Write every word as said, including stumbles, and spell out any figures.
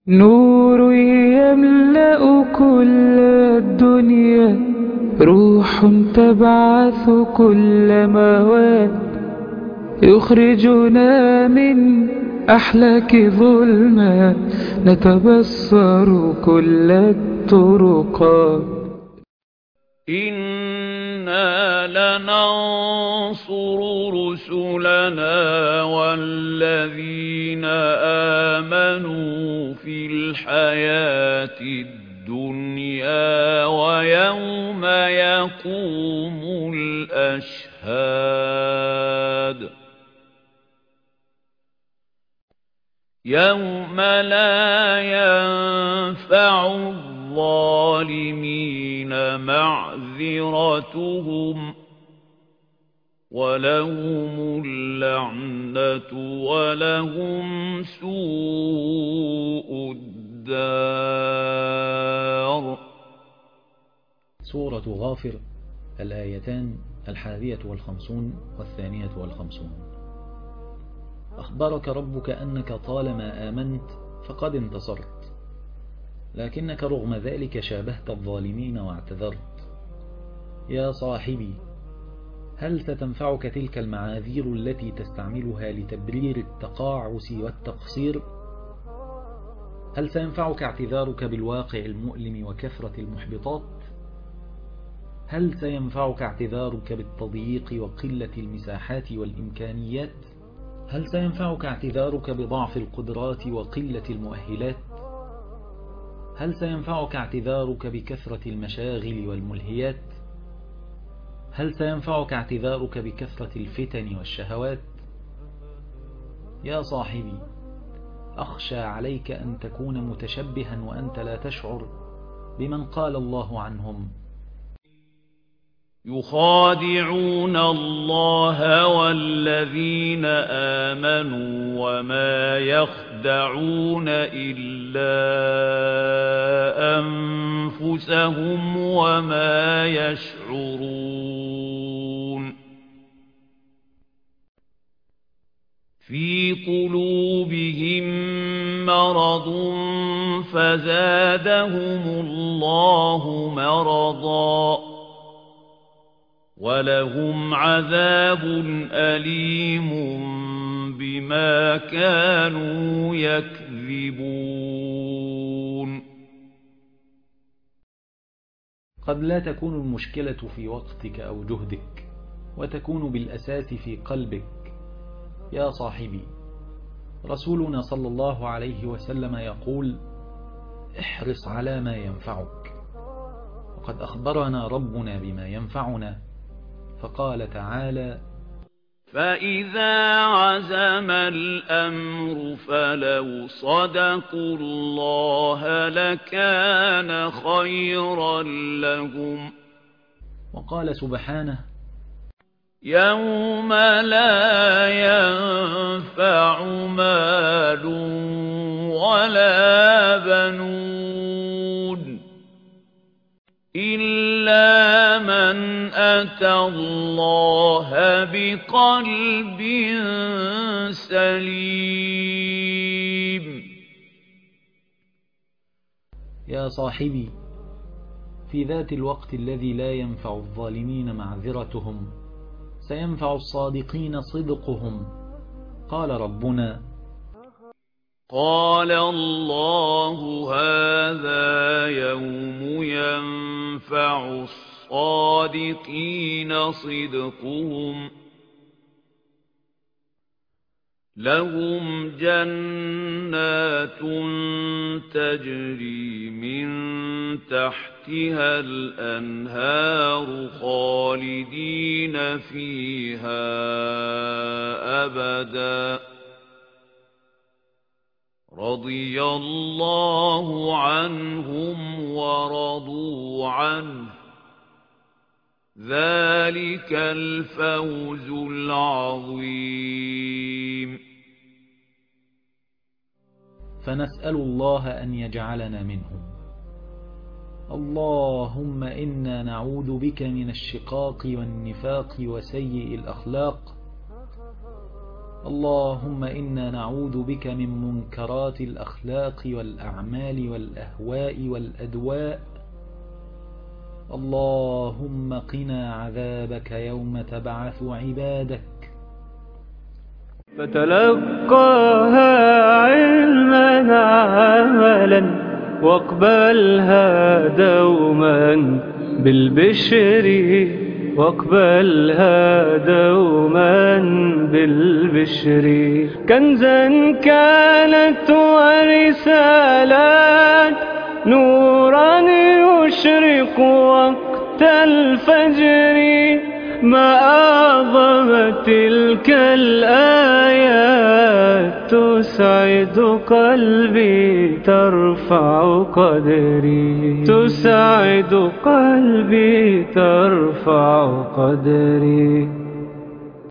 نور يملأ كل الدنيا، روح تبعث كل مواد، يخرجنا من أحلاك ظلمات، نتبصر كل الطرقات. إنا لننصر رسلنا والذين آمنوا في الحياة الدنيا ويوم يقوم الأشهاد يوم لا ينفع الظالمين معذرتهم ولهم اللعنة ولهم سوء الدار. سورة غافر، الآيتان الحادية والخمسون والثانية والخمسون. أخبرك ربك أنك طالما آمنت فقد انتصرت، لكنك رغم ذلك شابهت الظالمين واعتذرت. يا صاحبي، هل ستنفعك تلك المعاذير التي تستعملها لتبرير التقاعس والتقصير؟ هل سينفعك اعتذارك بالواقع المؤلم وكثرة المحبطات؟ هل سينفعك اعتذارك بالتضييق وقلة المساحات والإمكانيات؟ هل سينفعك اعتذارك بضعف القدرات وقلة المؤهلات؟ هل سينفعك اعتذارك بكثرة المشاغل والملهيات؟ هل سينفعك اعتذارك بكثرة الفتن والشهوات؟ يا صاحبي، أخشى عليك أن تكون متشبها وأنت لا تشعر بمن قال الله عنهم: يخادعون الله والذين آمنوا وما يخدعون إلا أنفسهم وما يشعرون. في قلوبهم مرض فزادهم الله مرضا ولهم عذاب أليم بما كانوا يكذبون. قد لا تكون المشكلة في وقتك أو جهدك، وتكون بالأساس في قلبك. يا صاحبي، رسولنا صلى الله عليه وسلم يقول: احرص على ما ينفعك. وقد أخبرنا ربنا بما ينفعنا، فقال تعالى: فإذا عزم الأمر فلو صدقوا الله لكان خيرا لهم. وقال سبحانه: يوم لا ينفع مال ولا بنون إلا من أتى الله بقلب سليم. يا صاحبي، في ذات الوقت الذي لا ينفع الظالمين معذرتهم سينفع الصادقين صدقهم. قال ربنا: قال الله هذا يوم ينفع الصادقين صدقهم، لهم جنات تجري من تحتها الأنهار خالدين فيها أبدا، رضي الله عنهم ورضوا عنه، ذلك الفوز العظيم. فنسأل الله أن يجعلنا منهم. اللهم إنا نعوذ بك من الشقاق والنفاق وسيء الأخلاق، اللهم إنا نعوذ بك من منكرات الأخلاق والأعمال والأهواء والأدواء. اللهم قنا عذابك يوم تبعث عبادك. فتلقاها علما عملا واقبلها دوما بالبشر واقبلها دوما بالبشر. كنزا كانت ورسالات نورا يشرق وقت الفجر. ما أعظم تلك الآيات تسعد قلبي ترفع قدري. تسعد قلبي ترفع قدري.